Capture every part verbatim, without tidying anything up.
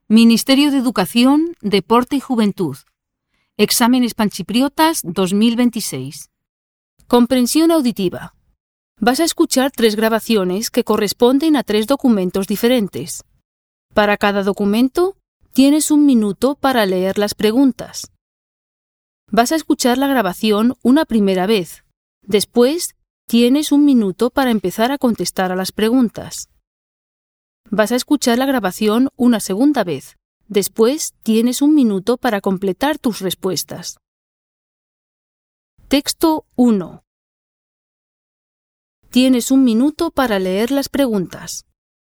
Ministerio de Educación, Deporte y Juventud. Exámenes Panchipriotas dos mil veintiséis. Comprensión auditiva. Vas a escuchar tres grabaciones que corresponden a tres documentos diferentes. Para cada documento, tienes un minuto para leer las preguntas. Vas a escuchar la grabación una primera vez. Después, tienes un minuto para empezar a contestar a las preguntas. Vas a escuchar la grabación una segunda vez. Después, tienes un minuto para completar tus respuestas. Texto uno. Tienes un minuto para leer las preguntas.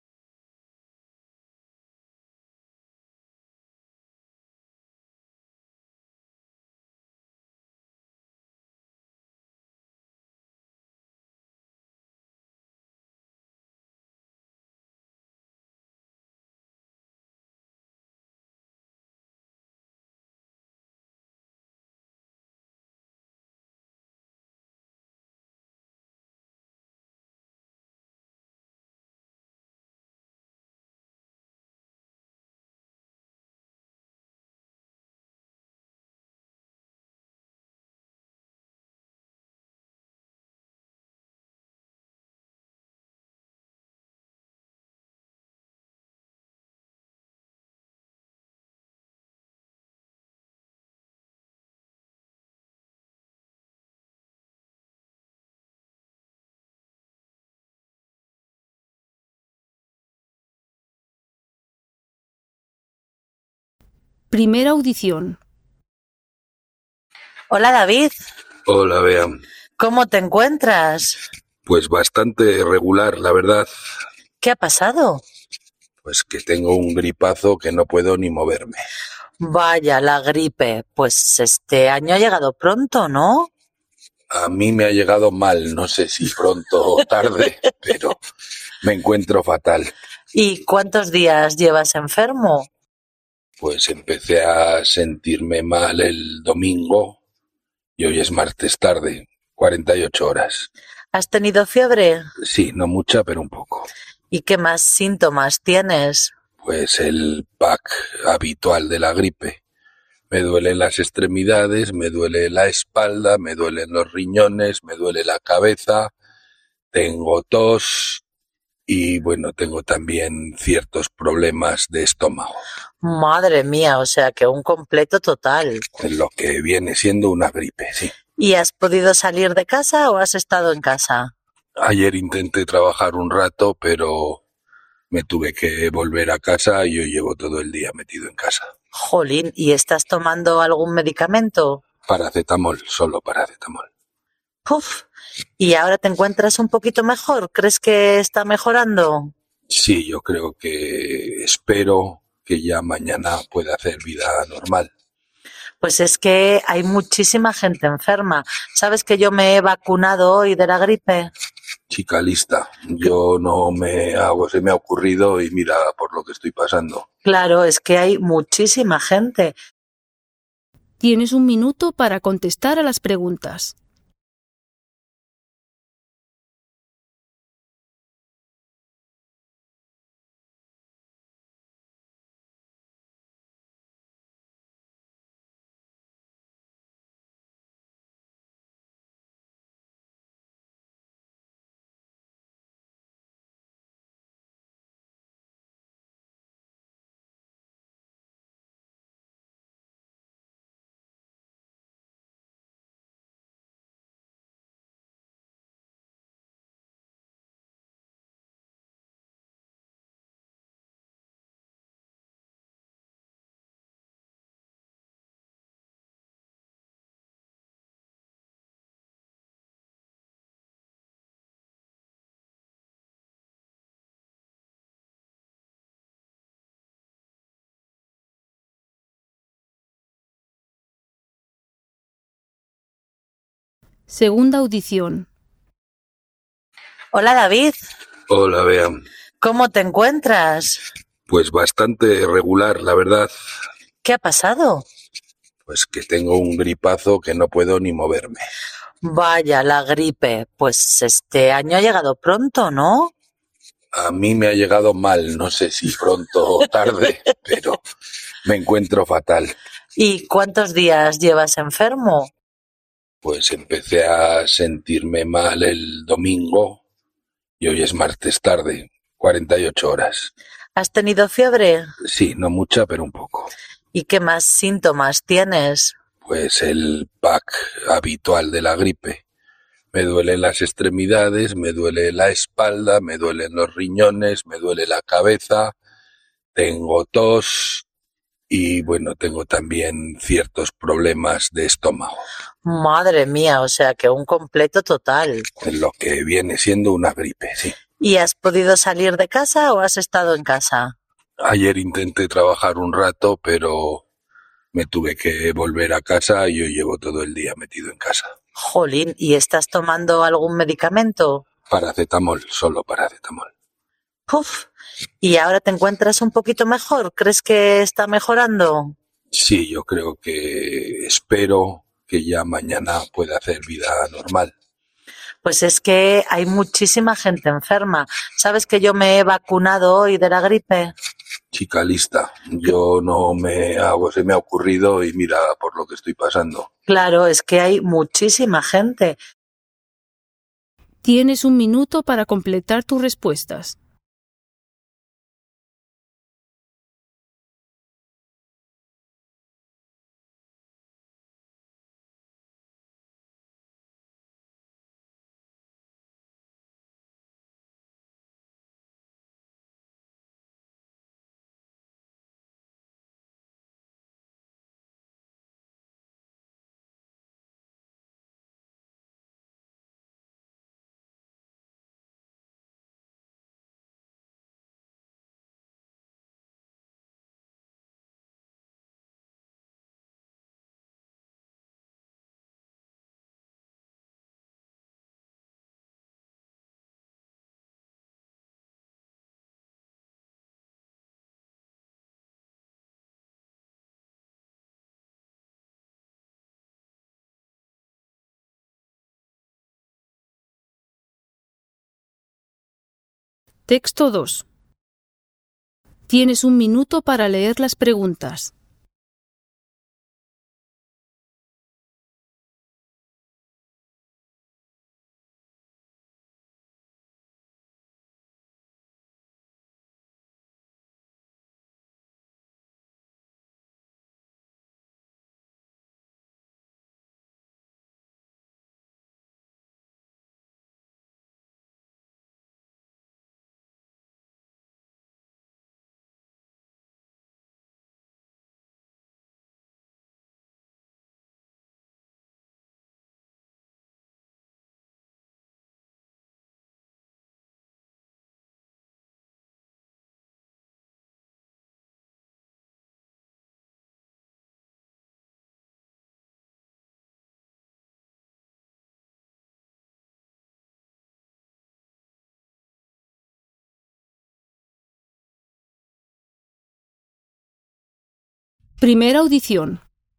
Primera audición. Hola David, Hola, Bea. ¿cómo te encuentras? Pues bastante regular, la verdad. ¿Qué ha pasado? Pues que tengo un gripazo que no puedo ni moverme. Vaya, la gripe. Pues este año ha llegado pronto, ¿no? A mí me ha llegado mal, no sé si pronto o tarde, pero me encuentro fatal. ¿Y cuántos días llevas enfermo? Pues empecé a sentirme mal el domingo y hoy es martes tarde, cuarenta y ocho horas. ¿Has tenido fiebre? Sí, no mucha, pero un poco. ¿Y qué más síntomas tienes? Pues el pack habitual de la gripe. Me duelen las extremidades, me duele la espalda, me duelen los riñones, me duele la cabeza, tengo tos y bueno, tengo también ciertos problemas de estómago. Madre mía, o sea que un completo total. Lo que viene siendo una gripe, sí. ¿Y has podido salir de casa o has estado en casa? Ayer intenté trabajar un rato, pero me tuve que volver a casa y hoy llevo todo el día metido en casa. Jolín, ¿y estás tomando algún medicamento? Paracetamol, solo paracetamol. Uf, ¿y ahora te encuentras un poquito mejor? ¿Crees que está mejorando? Sí, yo creo que espero que ya mañana pueda hacer vida normal. Pues es que hay muchísima gente enferma. ¿Sabes que yo me he vacunado hoy de la gripe? Chica lista, yo no me hago, se me ha ocurrido y mira por lo que estoy pasando. Claro, es que hay muchísima gente. Tienes un minuto para contestar a las preguntas. Segunda audición. Hola David, Hola, Bea. ¿cómo te encuentras? Pues bastante regular, la verdad. ¿Qué ha pasado? Pues que tengo un gripazo que no puedo ni moverme. Vaya, la gripe. Pues este año ha llegado pronto, ¿no? A mí me ha llegado mal, no sé si pronto o tarde, pero me encuentro fatal. ¿Y cuántos días llevas enfermo? Pues empecé a sentirme mal el domingo y hoy es martes tarde, cuarenta y ocho horas. ¿Has tenido fiebre? Sí, no mucha, pero un poco. ¿Y qué más síntomas tienes? Pues el pack habitual de la gripe. Me duelen las extremidades, me duele la espalda, me duelen los riñones, me duele la cabeza, tengo tos y bueno, tengo también ciertos problemas de estómago. Madre mía, o sea que un completo total. En lo que viene siendo una gripe, sí. ¿Y has podido salir de casa o has estado en casa? Ayer intenté trabajar un rato, pero me tuve que volver a casa y hoy llevo todo el día metido en casa. Jolín, ¿y estás tomando algún medicamento? Paracetamol, solo paracetamol. Uf, ¿y ahora te encuentras un poquito mejor? ¿Crees que está mejorando? Sí, yo creo que espero que ya mañana pueda hacer vida normal. Pues es que hay muchísima gente enferma. ¿Sabes que yo me he vacunado hoy de la gripe? Chica lista, yo no me hago, se me ha ocurrido y mira por lo que estoy pasando. Claro, es que hay muchísima gente. Tienes un minuto para completar tus respuestas. Texto dos. Tienes un minuto para leer las preguntas. Primera audición.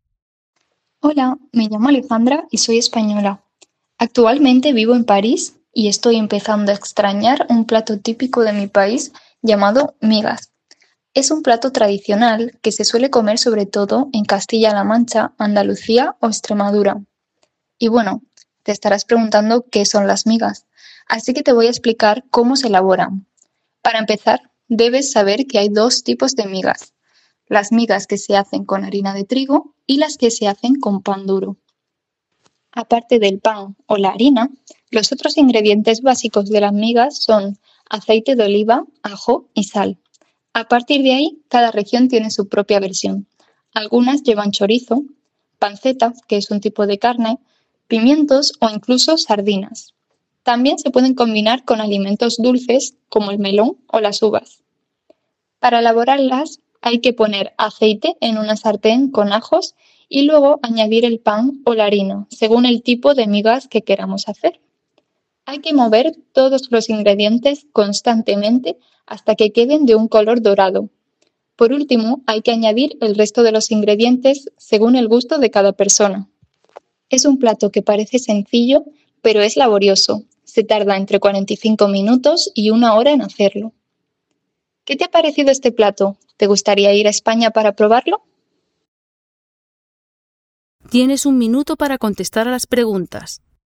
Hola, me llamo Alejandra y soy española. Actualmente vivo en París y estoy empezando a extrañar un plato típico de mi país llamado migas. Es un plato tradicional que se suele comer sobre todo en Castilla-La Mancha, Andalucía o Extremadura. Y bueno, te estarás preguntando qué son las migas, así que te voy a explicar cómo se elaboran. Para empezar, debes saber que hay dos tipos de migas. Las migas que se hacen con harina de trigo y las que se hacen con pan duro. Aparte del pan o la harina, los otros ingredientes básicos de las migas son aceite de oliva, ajo y sal. A partir de ahí, cada región tiene su propia versión. Algunas llevan chorizo, panceta, que es un tipo de carne, pimientos o incluso sardinas. También se pueden combinar con alimentos dulces como el melón o las uvas. Para elaborarlas, hay que poner aceite en una sartén con ajos y luego añadir el pan o la harina, según el tipo de migas que queramos hacer. Hay que mover todos los ingredientes constantemente hasta que queden de un color dorado. Por último, hay que añadir el resto de los ingredientes según el gusto de cada persona. Es un plato que parece sencillo, pero es laborioso. Se tarda entre cuarenta y cinco minutos y una hora en hacerlo. ¿Qué te ha parecido este plato? ¿Te gustaría ir a España para probarlo? Tienes un minuto para contestar a las preguntas.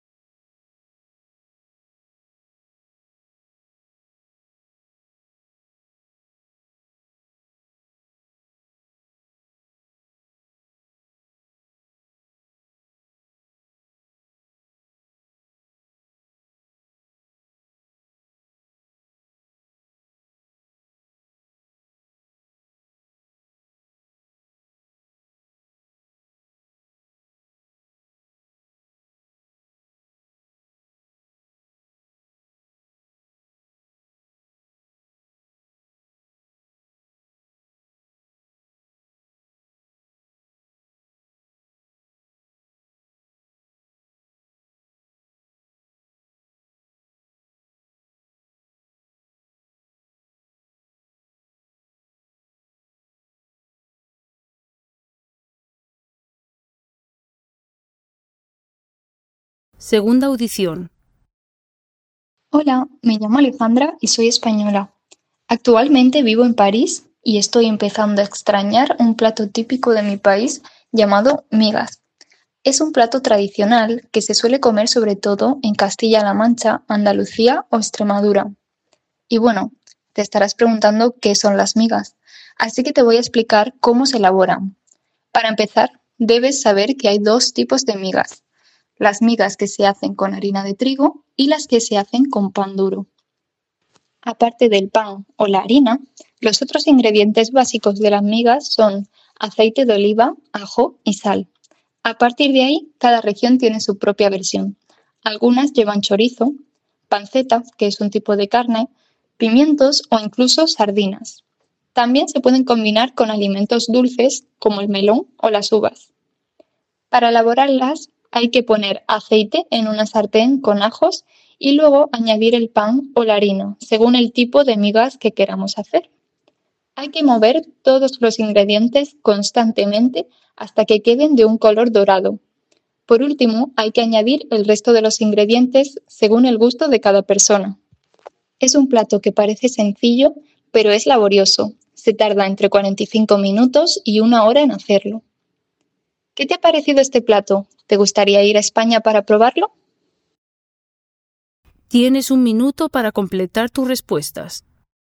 Segunda audición. Hola, me llamo Alejandra y soy española. Actualmente vivo en París y estoy empezando a extrañar un plato típico de mi país llamado migas. Es un plato tradicional que se suele comer sobre todo en Castilla-La Mancha, Andalucía o Extremadura. Y bueno, te estarás preguntando qué son las migas, así que te voy a explicar cómo se elaboran. Para empezar, debes saber que hay dos tipos de migas: las migas que se hacen con harina de trigo y las que se hacen con pan duro. Aparte del pan o la harina, los otros ingredientes básicos de las migas son aceite de oliva, ajo y sal. A partir de ahí, cada región tiene su propia versión. Algunas llevan chorizo, panceta, que es un tipo de carne, pimientos o incluso sardinas. También se pueden combinar con alimentos dulces como el melón o las uvas. Para elaborarlas hay que poner aceite en una sartén con ajos y luego añadir el pan o la harina, según el tipo de migas que queramos hacer. Hay que mover todos los ingredientes constantemente hasta que queden de un color dorado. Por último, hay que añadir el resto de los ingredientes según el gusto de cada persona. Es un plato que parece sencillo, pero es laborioso. Se tarda entre cuarenta y cinco minutos y una hora en hacerlo. ¿Qué te ha parecido este plato? ¿Te gustaría ir a España para probarlo? Tienes un minuto para completar tus respuestas.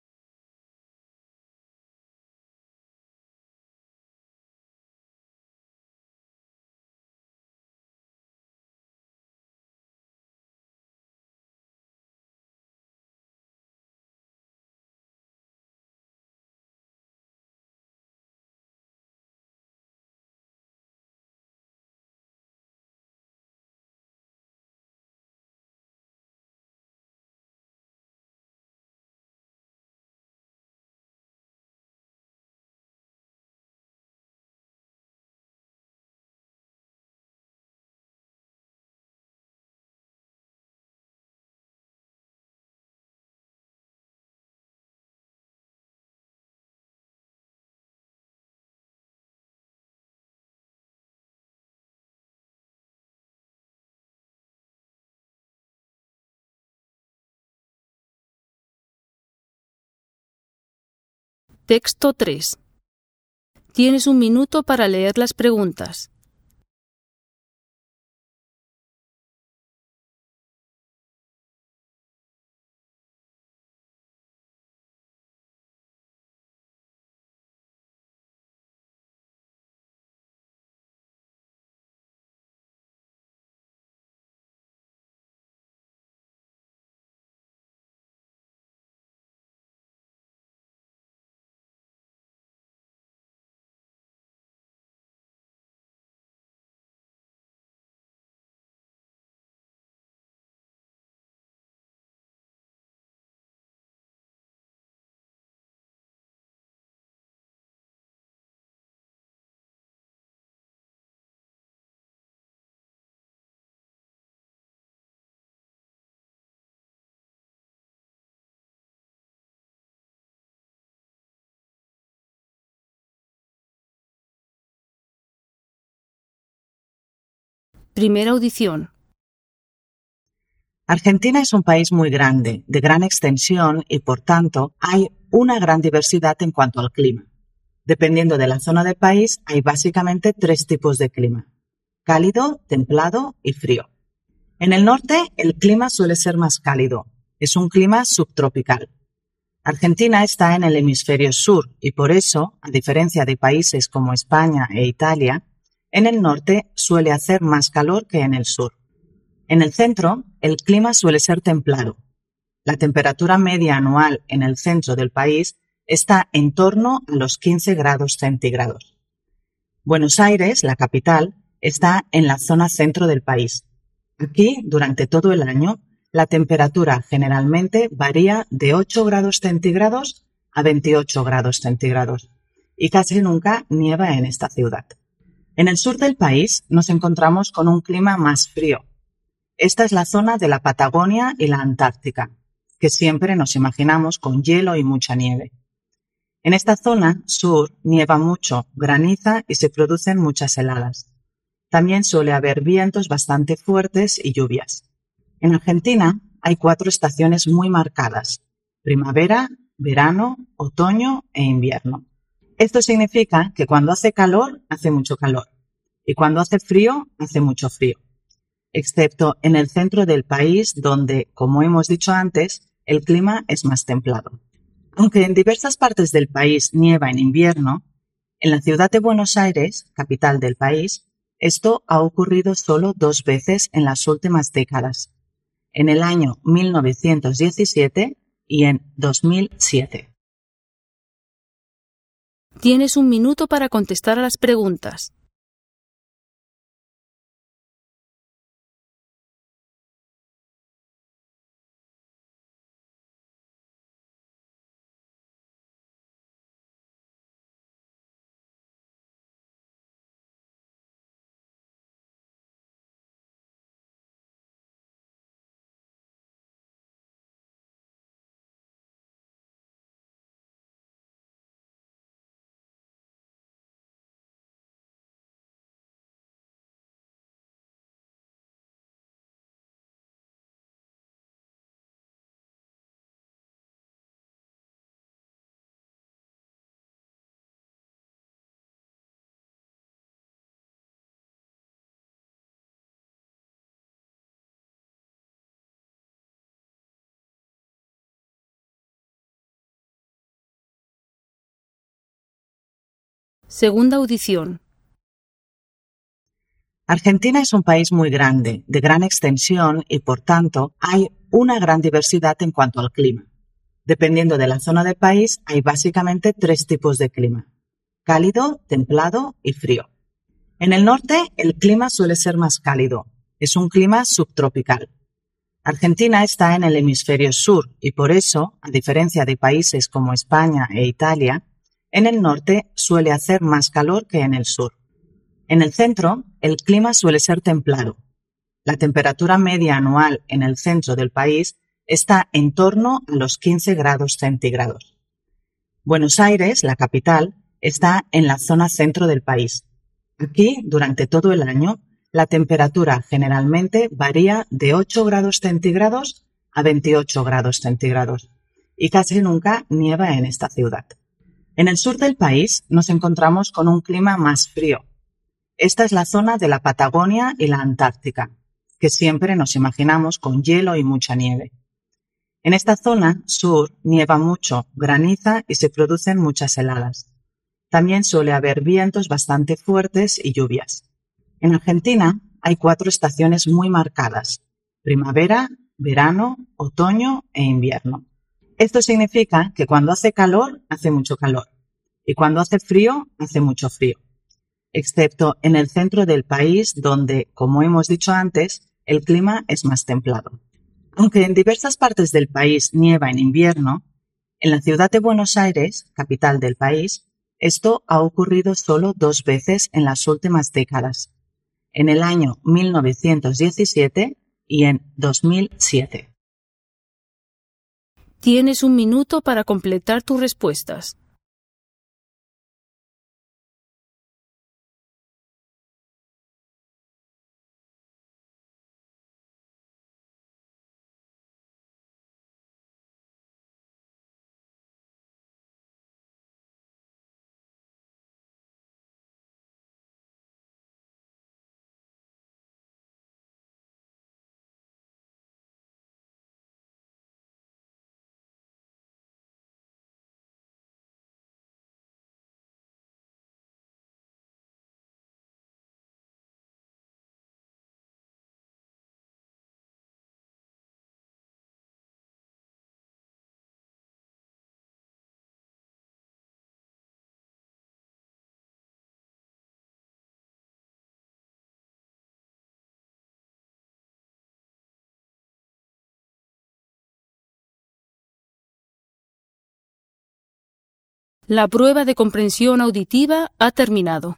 Texto tres. Tienes un minuto para leer las preguntas. Primera audición. Argentina es un país muy grande, de gran extensión y, por tanto, hay una gran diversidad en cuanto al clima. Dependiendo de la zona del país, hay básicamente tres tipos de clima: cálido, templado y frío. En el norte, el clima suele ser más cálido. Es un clima subtropical. Argentina está en el hemisferio sur y por eso, a diferencia de países como España e Italia, en el norte suele hacer más calor que en el sur. En el centro, el clima suele ser templado. La temperatura media anual en el centro del país está en torno a los quince grados centígrados. Buenos Aires, la capital, está en la zona centro del país. Aquí, durante todo el año, la temperatura generalmente varía de ocho grados centígrados a veintiocho grados centígrados y casi nunca nieva en esta ciudad. En el sur del país nos encontramos con un clima más frío. Esta es la zona de la Patagonia y la Antártica, que siempre nos imaginamos con hielo y mucha nieve. En esta zona sur nieva mucho, graniza y se producen muchas heladas. También suele haber vientos bastante fuertes y lluvias. En Argentina hay cuatro estaciones muy marcadas: primavera, verano, otoño e invierno. Esto significa que cuando hace calor, hace mucho calor, y cuando hace frío, hace mucho frío, excepto en el centro del país donde, como hemos dicho antes, el clima es más templado. Aunque en diversas partes del país nieva en invierno, en la ciudad de Buenos Aires, capital del país, esto ha ocurrido solo dos veces en las últimas décadas, en el año mil novecientos diecisiete y en dos mil siete. Tienes un minuto para contestar a las preguntas. Segunda audición. Argentina es un país muy grande, de gran extensión y, por tanto, hay una gran diversidad en cuanto al clima. Dependiendo de la zona del país, hay básicamente tres tipos de clima: cálido, templado y frío. En el norte, el clima suele ser más cálido. Es un clima subtropical. Argentina está en el hemisferio sur y por eso, a diferencia de países como España e Italia, en el norte suele hacer más calor que en el sur. En el centro, el clima suele ser templado. La temperatura media anual en el centro del país está en torno a los quince grados centígrados. Buenos Aires, la capital, está en la zona centro del país. Aquí, durante todo el año, la temperatura generalmente varía de ocho grados centígrados a veintiocho grados centígrados y casi nunca nieva en esta ciudad. En el sur del país nos encontramos con un clima más frío. Esta es la zona de la Patagonia y la Antártica, que siempre nos imaginamos con hielo y mucha nieve. En esta zona sur nieva mucho, graniza y se producen muchas heladas. También suele haber vientos bastante fuertes y lluvias. En Argentina hay cuatro estaciones muy marcadas: primavera, verano, otoño e invierno. Esto significa que cuando hace calor, hace mucho calor, y cuando hace frío, hace mucho frío, excepto en el centro del país donde, como hemos dicho antes, el clima es más templado. Aunque en diversas partes del país nieva en invierno, en la ciudad de Buenos Aires, capital del país, esto ha ocurrido solo dos veces en las últimas décadas, en el año mil novecientos diecisiete y en dos mil siete. Tienes un minuto para completar tus respuestas. La prueba de comprensión auditiva ha terminado.